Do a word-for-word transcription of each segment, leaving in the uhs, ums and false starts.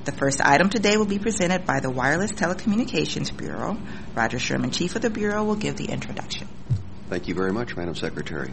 The first item today will be presented by the Wireless Telecommunications Bureau. Roger Sherman, Chief of the Bureau, will give the introduction. Thank you very much, Madam Secretary.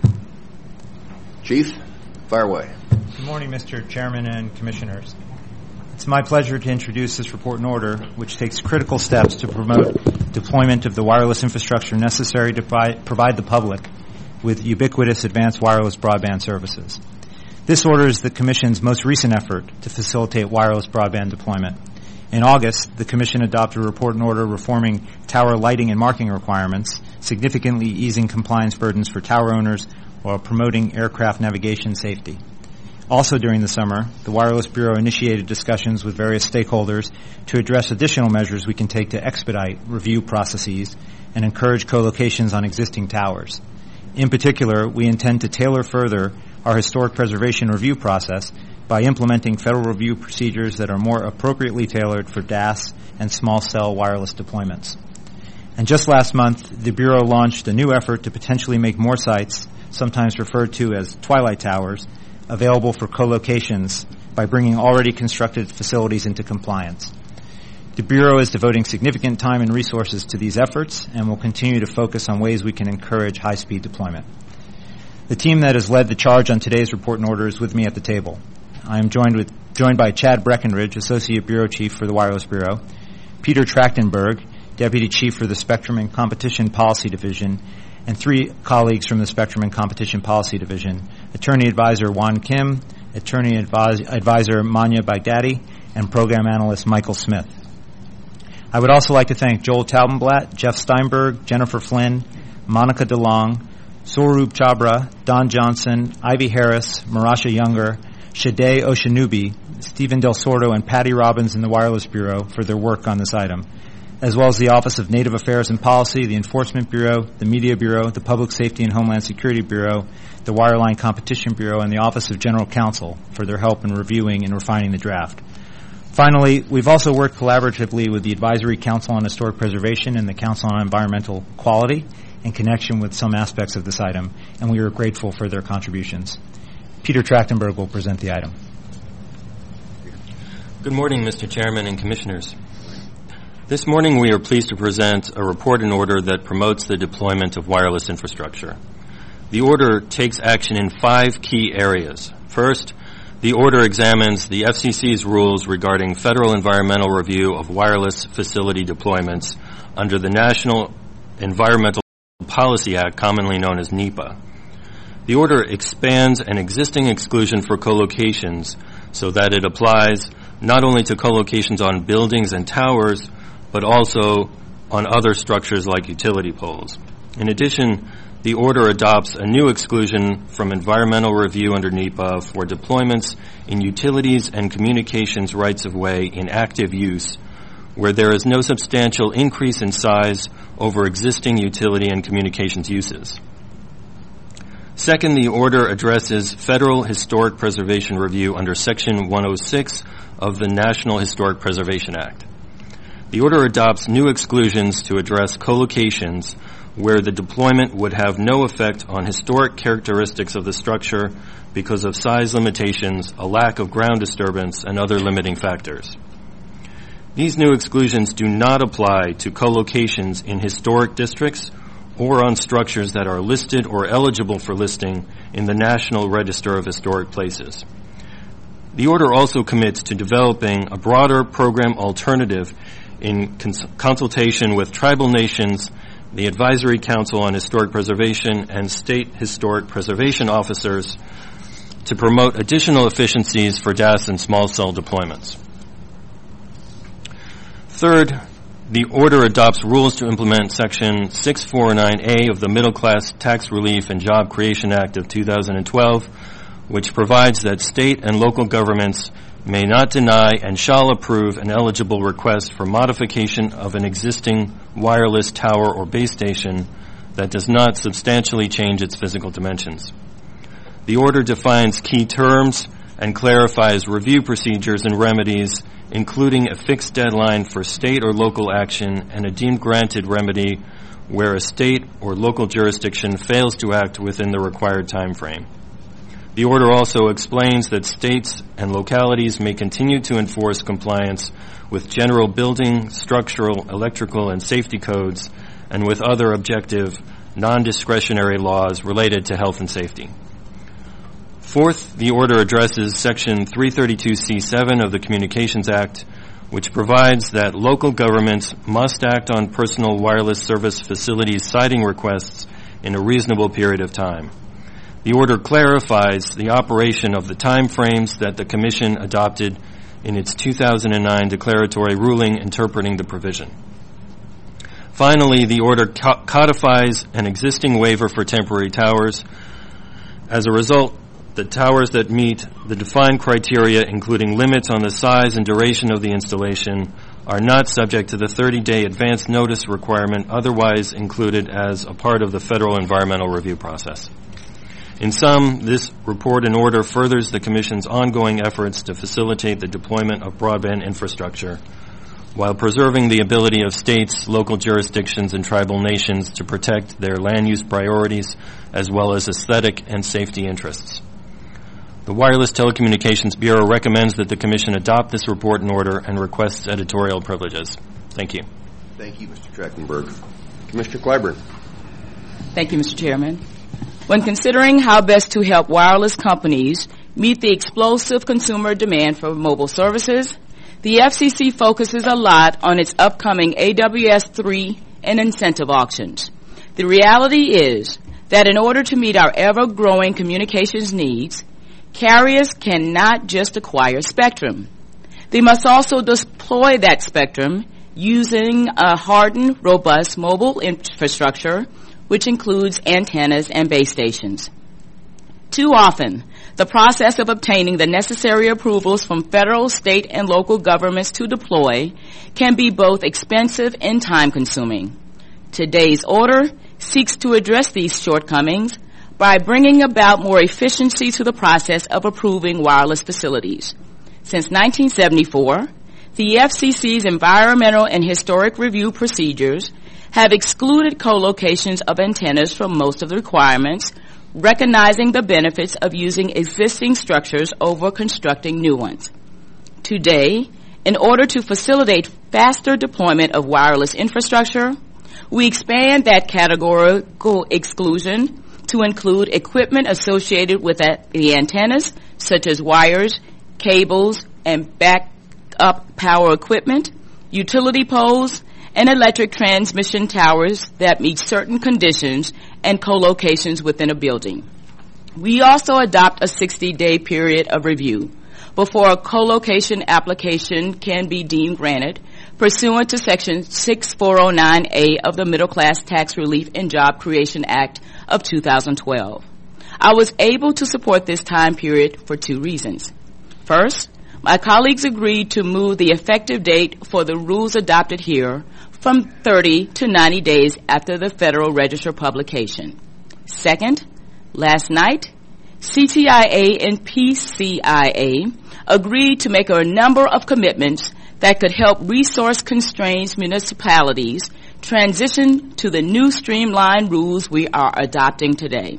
Chief, fire away. Good morning, Mister Chairman and Commissioners. It's my pleasure to introduce this report and order, which takes critical steps to promote deployment of the wireless infrastructure necessary to provide the public with ubiquitous advanced wireless broadband services. This order is the Commission's most recent effort to facilitate wireless broadband deployment. In August, the Commission adopted a report and order reforming tower lighting and marking requirements, significantly easing compliance burdens for tower owners while promoting aircraft navigation safety. Also during the summer, the Wireless Bureau initiated discussions with various stakeholders to address additional measures we can take to expedite review processes and encourage co-locations on existing towers. In particular, we intend to tailor further our historic preservation review process by implementing federal review procedures that are more appropriately tailored for D A S and small cell wireless deployments. And just last month, the Bureau launched a new effort to potentially make more sites, sometimes referred to as twilight towers, available for co-locations by bringing already constructed facilities into compliance. The Bureau is devoting significant time and resources to these efforts and will continue to focus on ways we can encourage high-speed deployment. The team that has led the charge on today's report and order is with me at the table. I am joined with joined by Chad Breckenridge, Associate Bureau Chief for the Wireless Bureau, Peter Trachtenberg, Deputy Chief for the Spectrum and Competition Policy Division, and three colleagues from the Spectrum and Competition Policy Division, Attorney Advisor Juan Kim, Attorney Advis- Advisor Manya Baghdadi, and Program Analyst Michael Smith. I would also like to thank Joel Taubenblatt, Jeff Steinberg, Jennifer Flynn, Monica DeLong, Soroup Chabra, Don Johnson, Ivy Harris, Marasha Younger, Shade Oshanubi, Stephen Del Sordo, and Patty Robbins in the Wireless Bureau for their work on this item, as well as the Office of Native Affairs and Policy, the Enforcement Bureau, the Media Bureau, the Public Safety and Homeland Security Bureau, the Wireline Competition Bureau, and the Office of General Counsel for their help in reviewing and refining the draft. Finally, we've also worked collaboratively with the Advisory Council on Historic Preservation and the Council on Environmental Quality in connection with some aspects of this item, and we are grateful for their contributions. Peter Trachtenberg will present the item. Good morning, Mister Chairman and Commissioners. This morning we are pleased to present a report and order that promotes the deployment of wireless infrastructure. The order takes action in five key areas. First, the order examines the F C C's rules regarding federal environmental review of wireless facility deployments under the National Environmental Policy Act, commonly known as NEPA. The order expands an existing exclusion for co-locations so that it applies not only to co-locations on buildings and towers, but also on other structures like utility poles. In addition, the order adopts a new exclusion from environmental review under NEPA for deployments in utilities and communications rights-of-way in active use, where there is no substantial increase in size over existing utility and communications uses. Second, the order addresses federal historic preservation review under Section one oh six of the National Historic Preservation Act. The order adopts new exclusions to address co-locations where the deployment would have no effect on historic characteristics of the structure because of size limitations, a lack of ground disturbance, and other limiting factors. These new exclusions do not apply to co-locations in historic districts or on structures that are listed or eligible for listing in the National Register of Historic Places. The order also commits to developing a broader program alternative in cons- consultation with tribal nations, the Advisory Council on Historic Preservation, and state historic preservation officers to promote additional efficiencies for D A S and small cell deployments. Third, the order adopts rules to implement Section six forty-nine A of the Middle Class Tax Relief and Job Creation Act of two thousand twelve, which provides that state and local governments may not deny and shall approve an eligible request for modification of an existing wireless tower or base station that does not substantially change its physical dimensions. The order defines key terms and clarifies review procedures and remedies, including a fixed deadline for state or local action and a deemed granted remedy where a state or local jurisdiction fails to act within the required time frame. The order also explains that states and localities may continue to enforce compliance with general building, structural, electrical, and safety codes, and with other objective, non-discretionary laws related to health and safety. Fourth, the order addresses Section three thirty-two C seven of the Communications Act, which provides that local governments must act on personal wireless service facilities siting requests in a reasonable period of time. The order clarifies the operation of the time frames that the Commission adopted in its two thousand nine declaratory ruling interpreting the provision. Finally, the order co- codifies an existing waiver for temporary towers. As a result, the towers that meet the defined criteria, including limits on the size and duration of the installation, are not subject to the thirty-day advance notice requirement otherwise included as a part of the federal environmental review process. In sum, this report and order furthers the Commission's ongoing efforts to facilitate the deployment of broadband infrastructure while preserving the ability of states, local jurisdictions, and tribal nations to protect their land use priorities as well as aesthetic and safety interests. The Wireless Telecommunications Bureau recommends that the Commission adopt this report and order and requests editorial privileges. Thank you. Thank you, Mister Trachtenberg. Commissioner Clyburn. Thank you, Mister Chairman. When considering how best to help wireless companies meet the explosive consumer demand for mobile services, the F C C focuses a lot on its upcoming A W S three and incentive auctions. The reality is that in order to meet our ever-growing communications needs, carriers cannot just acquire spectrum. They must also deploy that spectrum using a hardened, robust mobile infrastructure, which includes antennas and base stations. Too often, the process of obtaining the necessary approvals from federal, state, and local governments to deploy can be both expensive and time-consuming. Today's order seeks to address these shortcomings by bringing about more efficiency to the process of approving wireless facilities. Since nineteen seventy-four, the F C C's environmental and historic review procedures have excluded co-locations of antennas from most of the requirements, recognizing the benefits of using existing structures over constructing new ones. Today, in order to facilitate faster deployment of wireless infrastructure, we expand that categorical exclusion to include equipment associated with the antennas, such as wires, cables, and backup power equipment, utility poles, and electric transmission towers that meet certain conditions and co-locations within a building. We also adopt a sixty-day period of review before a co-location application can be deemed granted pursuant to Section sixty-four oh nine A of the Middle Class Tax Relief and Job Creation Act of two thousand twelve. I was able to support this time period for two reasons. First, my colleagues agreed to move the effective date for the rules adopted here from thirty to ninety days after the Federal Register publication. Second, last night, C T I A and P C I A agreed to make a number of commitments that could help resource-constrained municipalities transition to the new streamlined rules we are adopting today.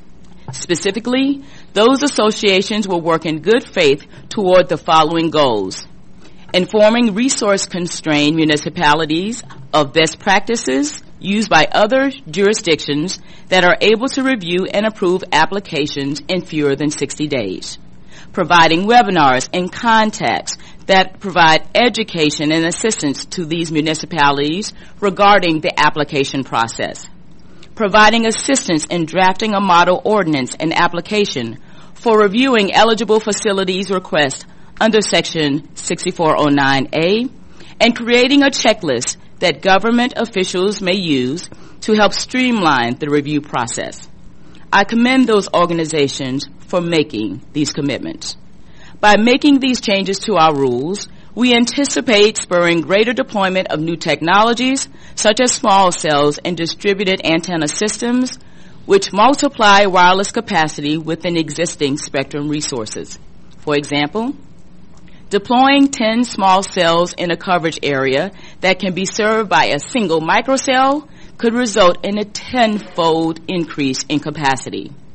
Specifically, those associations will work in good faith toward the following goals: informing resource-constrained municipalities of best practices used by other jurisdictions that are able to review and approve applications in fewer than sixty days. Providing webinars and contacts that provide education and assistance to these municipalities regarding the application process. Providing assistance in drafting a model ordinance and application for reviewing eligible facilities requests under Section sixty-four oh nine A, and creating a checklist that government officials may use to help streamline the review process. I commend those organizations for making these commitments. By making these changes to our rules, we anticipate spurring greater deployment of new technologies, such as small cells and distributed antenna systems, which multiply wireless capacity within existing spectrum resources. For example, deploying ten small cells in a coverage area that can be served by a single microcell could result in a tenfold increase in capacity.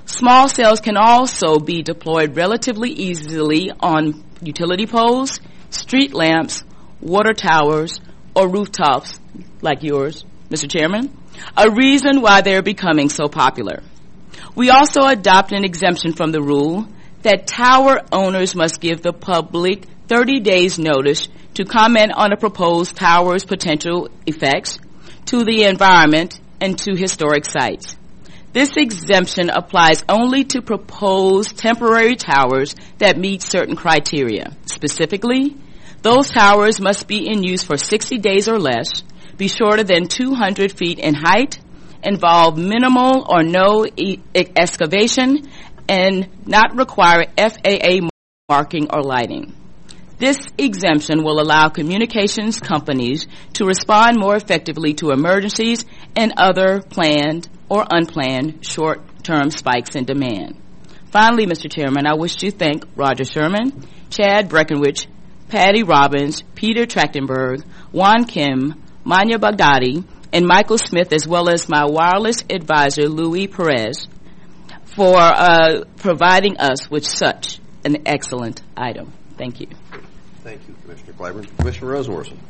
Small cells can also be deployed relatively easily on utility poles, street lamps, water towers, or rooftops like yours, Mister Chairman, a reason why they're becoming so popular. We also adopt an exemption from the rule that tower owners must give the public thirty days notice to comment on a proposed tower's potential effects to the environment and to historic sites. This exemption applies only to proposed temporary towers that meet certain criteria. Specifically, those towers must be in use for sixty days or less, be shorter than two hundred feet in height, involve minimal or no e- excavation, and not require F A A marking or lighting. This exemption will allow communications companies to respond more effectively to emergencies and other planned or unplanned short-term spikes in demand. Finally, Mister Chairman, I wish to thank Roger Sherman, Chad Breckenridge, Patty Robbins, Peter Trachtenberg, Juan Kim, Manya Baghdadi, and Michael Smith, as well as my wireless advisor, Louis Perez, for uh, providing us with such an excellent item. Thank you. Thank you, Commissioner Clyburn. Commissioner Rosenworcel.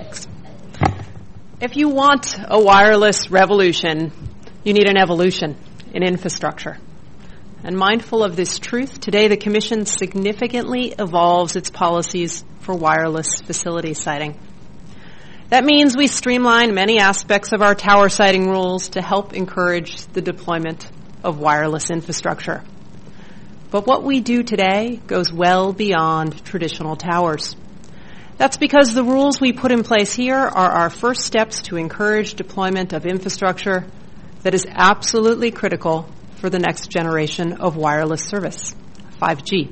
If you want a wireless revolution, you need an evolution in infrastructure. And mindful of this truth, today the Commission significantly evolves its policies for wireless facility siting. That means we streamline many aspects of our tower siting rules to help encourage the deployment of wireless infrastructure. But what we do today goes well beyond traditional towers. That's because the rules we put in place here are our first steps to encourage deployment of infrastructure that is absolutely critical for the next generation of wireless service, five G.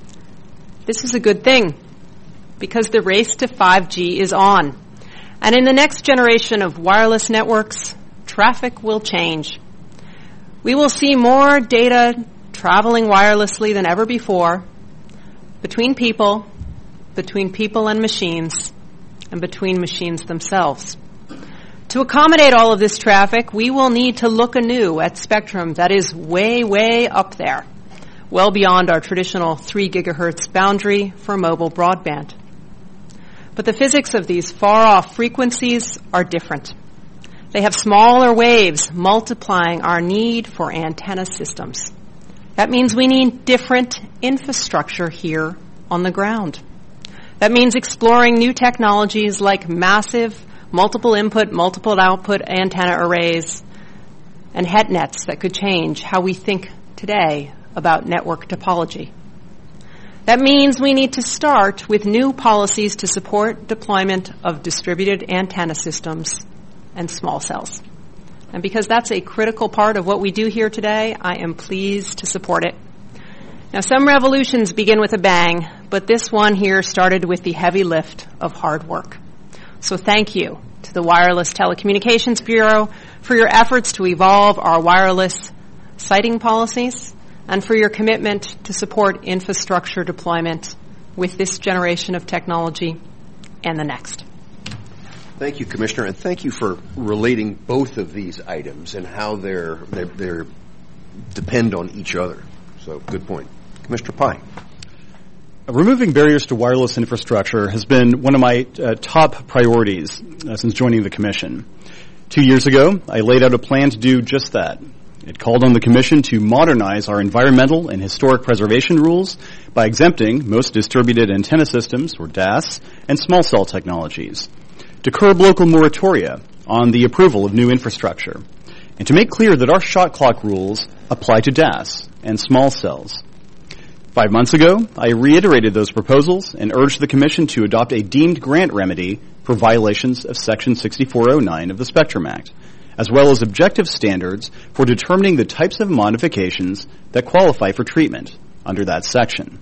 This is a good thing because the race to five G is on. And in the next generation of wireless networks, traffic will change. We will see more data traveling wirelessly than ever before, between people, between people and machines, and between machines themselves. To accommodate all of this traffic, we will need to look anew at spectrum that is way, way up there, well beyond our traditional three gigahertz boundary for mobile broadband. But the physics of these far-off frequencies are different. They have smaller waves multiplying our need for antenna systems. That means we need different infrastructure here on the ground. That means exploring new technologies like massive multiple input, multiple output antenna arrays and het nets that could change how we think today about network topology. That means we need to start with new policies to support deployment of distributed antenna systems and small cells. And because that's a critical part of what we do here today, I am pleased to support it. Now, some revolutions begin with a bang, but this one here started with the heavy lift of hard work. So thank you to the Wireless Telecommunications Bureau for your efforts to evolve our wireless siting policies and for your commitment to support infrastructure deployment with this generation of technology and the next. Thank you, Commissioner, and thank you for relating both of these items and how they're, they're, they're depend on each other. So, good point. Commissioner Pai. Removing barriers to wireless infrastructure has been one of my uh, top priorities uh, since joining the Commission. Two years ago, I laid out a plan to do just that. It called on the Commission to modernize our environmental and historic preservation rules by exempting most distributed antenna systems, or D A S, and small cell technologies, to curb local moratoria on the approval of new infrastructure, and to make clear that our shot clock rules apply to D A S and small cells. Five months ago, I reiterated those proposals and urged the Commission to adopt a deemed grant remedy for violations of Section sixty-four oh nine of the Spectrum Act, as well as objective standards for determining the types of modifications that qualify for treatment under that section.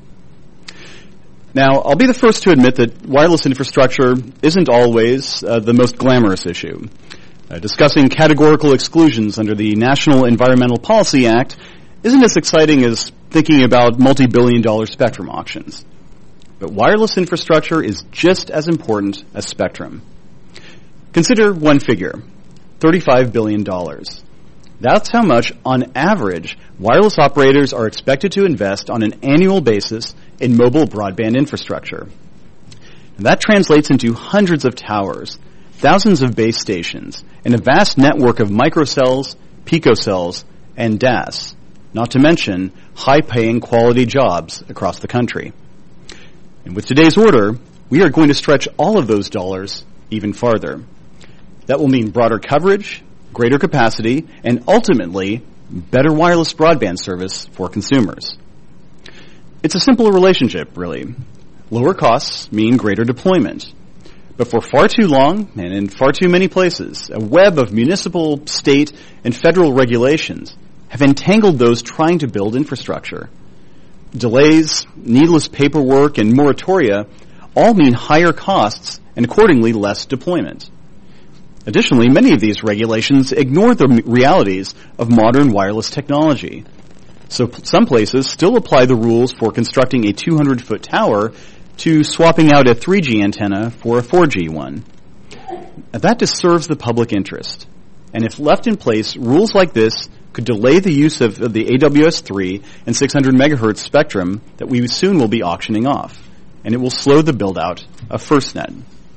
Now, I'll be the first to admit that wireless infrastructure isn't always uh, the most glamorous issue. Uh, discussing categorical exclusions under the National Environmental Policy Act isn't as exciting as thinking about multi-billion dollar spectrum auctions. But wireless infrastructure is just as important as spectrum. Consider one figure, thirty-five billion dollars. That's how much, on average, wireless operators are expected to invest on an annual basis in mobile broadband infrastructure. And that translates into hundreds of towers, thousands of base stations, and a vast network of microcells, picocells, and D A S, not to mention high-paying quality jobs across the country. And with today's order, we are going to stretch all of those dollars even farther. That will mean broader coverage, greater capacity, and ultimately, better wireless broadband service for consumers. It's a simple relationship, really. Lower costs mean greater deployment. But for far too long, and in far too many places, a web of municipal, state, and federal regulations have entangled those trying to build infrastructure. Delays, needless paperwork, and moratoria all mean higher costs and accordingly less deployment. Additionally, many of these regulations ignore the realities of modern wireless technology. So p- some places still apply the rules for constructing a two hundred foot tower to swapping out a three G antenna for a four G one. Now, that disturbs the public interest. And if left in place, rules like this could delay the use of, of the A W S three and six hundred megahertz spectrum that we soon will be auctioning off. And it will slow the build-out of FirstNet.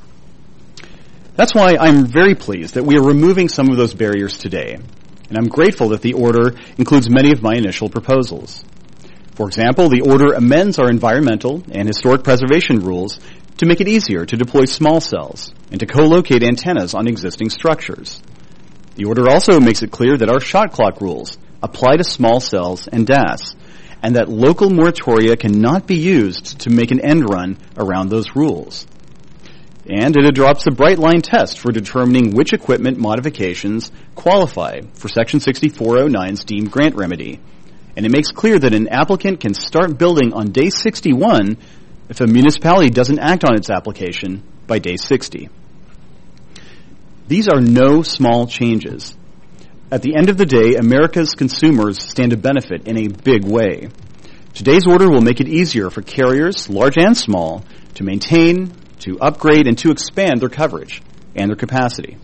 That's why I'm very pleased that we are removing some of those barriers today, and I'm grateful that the order includes many of my initial proposals. For example, the order amends our environmental and historic preservation rules to make it easier to deploy small cells and to co-locate antennas on existing structures. The order also makes it clear that our shot clock rules apply to small cells and D A S, and that local moratoria cannot be used to make an end run around those rules. And it adopts the bright line test for determining which equipment modifications qualify for Section sixty-four oh nine's deemed grant remedy. And it makes clear that an applicant can start building on day sixty-one if a municipality doesn't act on its application by day sixty. These are no small changes. At the end of the day, America's consumers stand to benefit in a big way. Today's order will make it easier for carriers, large and small, to maintain, to upgrade, and to expand their coverage and their capacity.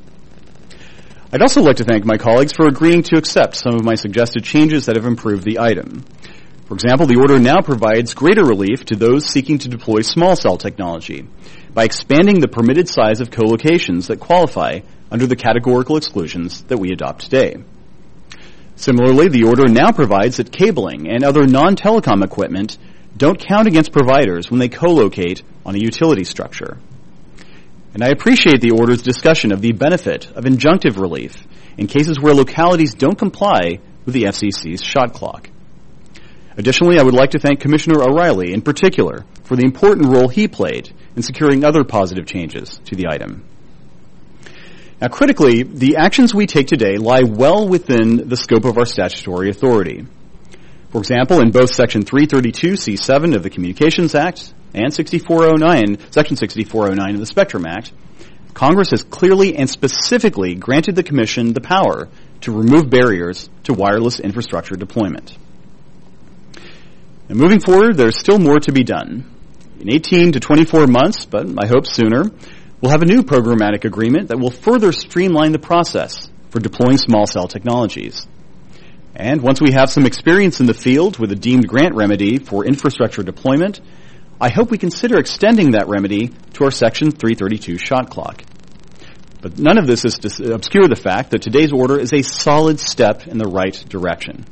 I'd also like to thank my colleagues for agreeing to accept some of my suggested changes that have improved the item. For example, the order now provides greater relief to those seeking to deploy small cell technology by expanding the permitted size of co-locations that qualify under the categorical exclusions that we adopt today. Similarly, the order now provides that cabling and other non-telecom equipment don't count against providers when they co-locate on a utility structure. And I appreciate the order's discussion of the benefit of injunctive relief in cases where localities don't comply with the F C C's shot clock. Additionally, I would like to thank Commissioner O'Reilly in particular for the important role he played in securing other positive changes to the item. Now, critically, the actions we take today lie well within the scope of our statutory authority. For example, in both Section three thirty-two C seven of the Communications Act and sixty-four oh nine, Section sixty-four oh nine of the Spectrum Act, Congress has clearly and specifically granted the Commission the power to remove barriers to wireless infrastructure deployment. And moving forward, there's still more to be done. In eighteen to twenty-four months, but I hope sooner, we'll have a new programmatic agreement that will further streamline the process for deploying small cell technologies. And once we have some experience in the field with a deemed grant remedy for infrastructure deployment, I hope we consider extending that remedy to our Section three thirty-two shot clock. But none of this is to obscure the fact that today's order is a solid step in the right direction.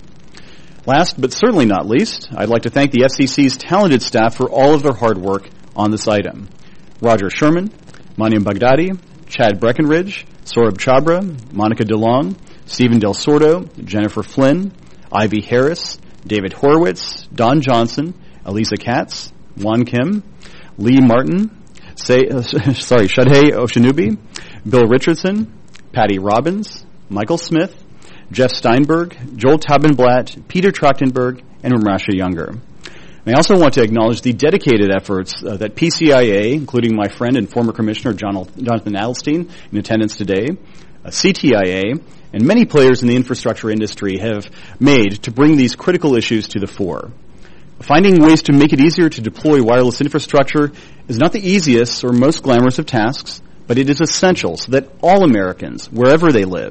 Last, but certainly not least, I'd like to thank the F C C's talented staff for all of their hard work on this item. Roger Sherman, Maniam Baghdadi, Chad Breckenridge, Saurabh Chabra, Monica DeLong, Stephen Del Sordo, Jennifer Flynn, Ivy Harris, David Horowitz, Don Johnson, Elisa Katz, Juan Kim, Lee Martin, say, uh, sorry, Shadhay Oshinubi, Bill Richardson, Patty Robbins, Michael Smith, Jeff Steinberg, Joel Tabenblatt, Peter Trachtenberg, and Ramrasha Younger. And I also want to acknowledge the dedicated efforts uh, that P C I A, including my friend and former Commissioner John, Jonathan Adelstein, in attendance today, uh, C T I A, and many players in the infrastructure industry have made to bring these critical issues to the fore. Finding ways to make it easier to deploy wireless infrastructure is not the easiest or most glamorous of tasks, but it is essential so that all Americans, wherever they live,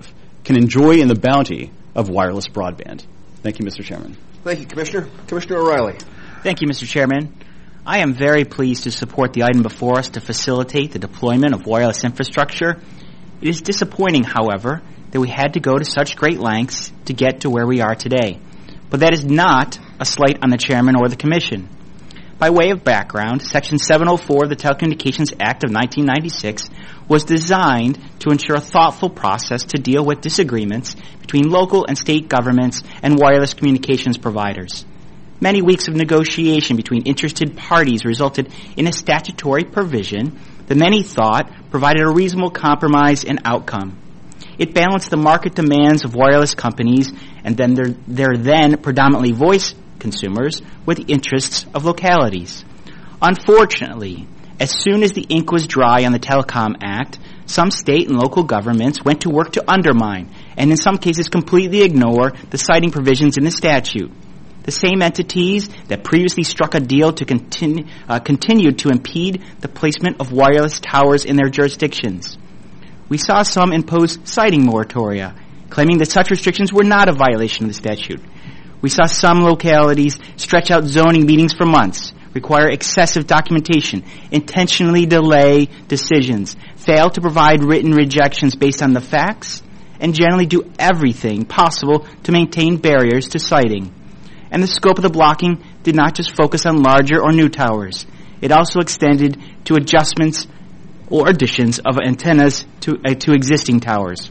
can enjoy in the bounty of wireless broadband. Thank you, Mister Chairman. Thank you, Commissioner. Commissioner O'Reilly. Thank you, Mister Chairman. I am very pleased to support the item before us to facilitate the deployment of wireless infrastructure. It is disappointing, however, that we had to go to such great lengths to get to where we are today. But that is not a slight on the Chairman or the Commission. By way of background, Section seven oh four of the Telecommunications Act of nineteen ninety-six was designed to ensure a thoughtful process to deal with disagreements between local and state governments and wireless communications providers. Many weeks of negotiation between interested parties resulted in a statutory provision that many thought provided a reasonable compromise and outcome. It balanced the market demands of wireless companies and then their, their then predominantly voice consumers with the interests of localities. Unfortunately, as soon as the ink was dry on the Telecom Act, some state and local governments went to work to undermine and in some cases completely ignore the citing provisions in the statute. The same entities that previously struck a deal to continue, uh, continued to impede the placement of wireless towers in their jurisdictions. We saw some impose citing moratoria, claiming that such restrictions were not a violation of the statute. We saw some localities stretch out zoning meetings for months, require excessive documentation, intentionally delay decisions, fail to provide written rejections based on the facts, and generally do everything possible to maintain barriers to citing. And the scope of the blocking did not just focus on larger or new towers. It also extended to adjustments or additions of antennas to, uh, to existing towers.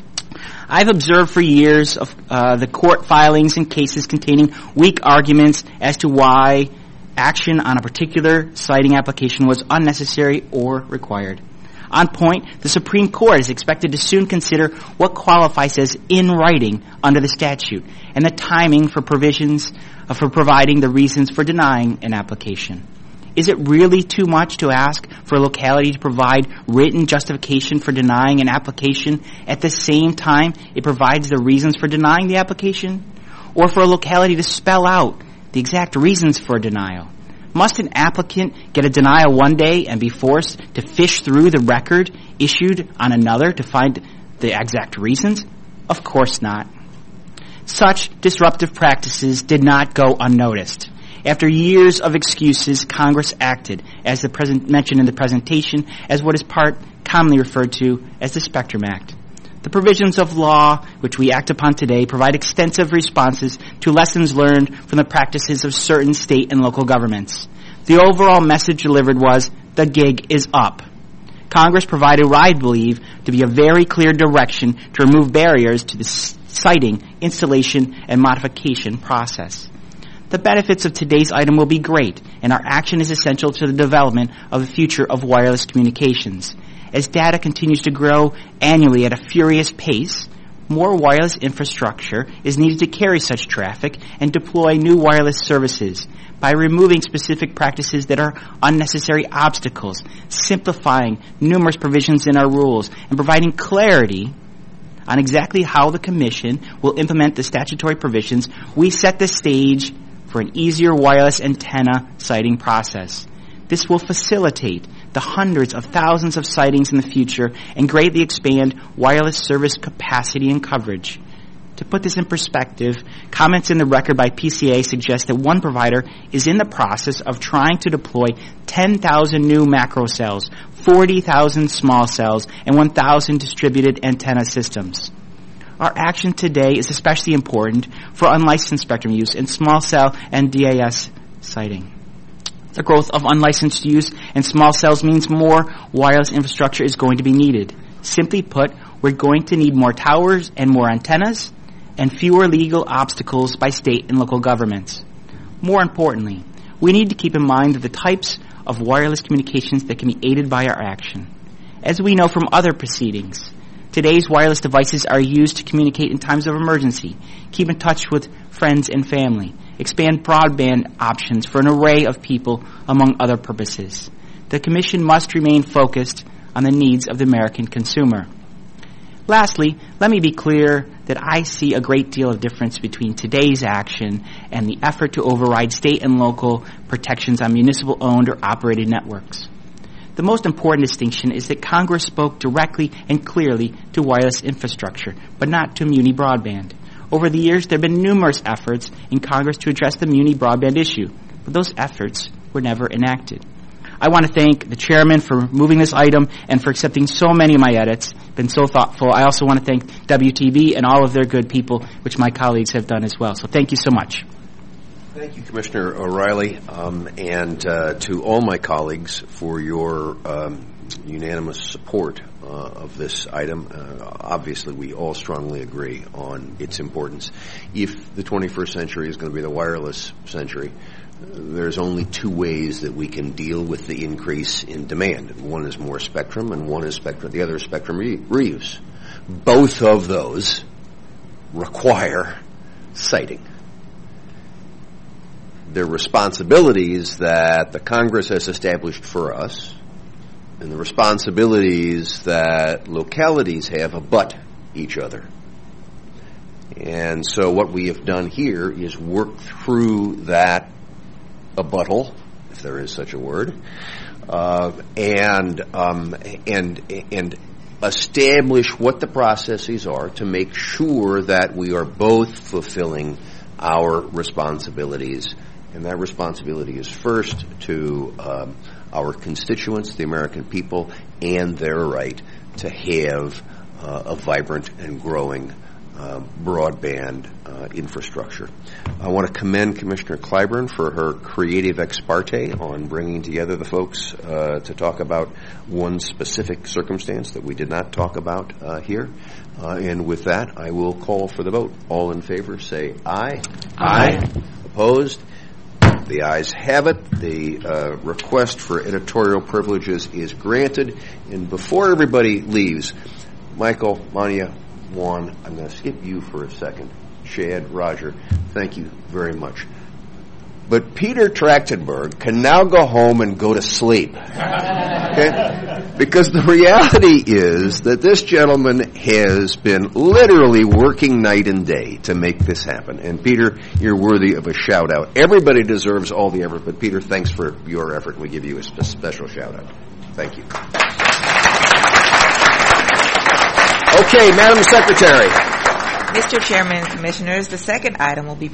I've observed for years of uh, the court filings and cases containing weak arguments as to why action on a particular citing application was unnecessary or required. On point, the Supreme Court is expected to soon consider what qualifies as in writing under the statute and the timing for provisions uh, for providing the reasons for denying an application. Is it really too much to ask for a locality to provide written justification for denying an application at the same time it provides the reasons for denying the application? Or for a locality to spell out the exact reasons for a denial? Must an applicant get a denial one day and be forced to fish through the record issued on another to find the exact reasons? Of course not. Such disruptive practices did not go unnoticed. After years of excuses, Congress acted, as the present, mentioned in the presentation, as what is part commonly referred to as the Spectrum Act. The provisions of law which we act upon today provide extensive responses to lessons learned from the practices of certain state and local governments. The overall message delivered was, the gig is up. Congress provided what I believe to be a very clear direction to remove barriers to the siting, installation, and modification process. The benefits of today's item will be great, and our action is essential to the development of the future of wireless communications. As data continues to grow annually at a furious pace, more wireless infrastructure is needed to carry such traffic and deploy new wireless services by removing specific practices that are unnecessary obstacles, simplifying numerous provisions in our rules, and providing clarity on exactly how the Commission will implement the statutory provisions. We set the stage for an easier wireless antenna siting process. This will facilitate the hundreds of thousands of sightings in the future and greatly expand wireless service capacity and coverage. To put this in perspective, comments in the record by P C A suggest that one provider is in the process of trying to deploy ten thousand new macro cells, forty thousand small cells, and one thousand distributed antenna systems. Our action today is especially important for unlicensed spectrum use in small cell and D A S siting. The growth of unlicensed use and small cells means more wireless infrastructure is going to be needed. Simply put, we're going to need more towers and more antennas and fewer legal obstacles by state and local governments. More importantly, we need to keep in mind that the types of wireless communications that can be aided by our action. As we know from other proceedings, today's wireless devices are used to communicate in times of emergency, keep in touch with friends and family, expand broadband options for an array of people, among other purposes. The Commission must remain focused on the needs of the American consumer. Lastly, let me be clear that I see a great deal of difference between today's action and the effort to override state and local protections on municipal-owned or operated networks. The most important distinction is that Congress spoke directly and clearly to wireless infrastructure, but not to Muni broadband. Over the years, there have been numerous efforts in Congress to address the Muni broadband issue, but those efforts were never enacted. I want to thank the chairman for moving this item and for accepting so many of my edits. Been so thoughtful. I also want to thank W T V and all of their good people, which my colleagues have done as well. So thank you so much. Thank you, Commissioner O'Reilly, um, and uh, to all my colleagues for your um, unanimous support uh, of this item. Uh, obviously, we all strongly agree on its importance. If the twenty-first century is going to be the wireless century, there's only two ways that we can deal with the increase in demand. One is more spectrum, and one is spectrum. The other is spectrum re- reuse. Both of those require siting. They're responsibilities that the Congress has established for us, and the responsibilities that localities have abut each other. And so what we have done here is work through that abuttal, if there is such a word, uh, and um, and and establish what the processes are to make sure that we are both fulfilling our responsibilities. And that responsibility is first to um, our constituents, the American people, and their right to have uh, a vibrant and growing uh, broadband uh, infrastructure. I want to commend Commissioner Clyburn for her creative ex parte on bringing together the folks uh, to talk about one specific circumstance that we did not talk about uh, here. Uh, and with that, I will call for the vote. All in favor, say aye. Aye. Aye. Opposed? The ayes have it. The uh, request for editorial privileges is granted. And before everybody leaves, Michael, Mania, Juan, I'm going to skip you for a second. Shad, Roger, thank you very much. But Peter Trachtenberg can now go home and go to sleep. Okay? Because the reality is that this gentleman has been literally working night and day to make this happen. And Peter, you're worthy of a shout out. Everybody deserves all the effort, but Peter, thanks for your effort. We give you a spe- special shout out. Thank you. Okay, Madam Secretary. Mister Chairman, Commissioners, the second item will be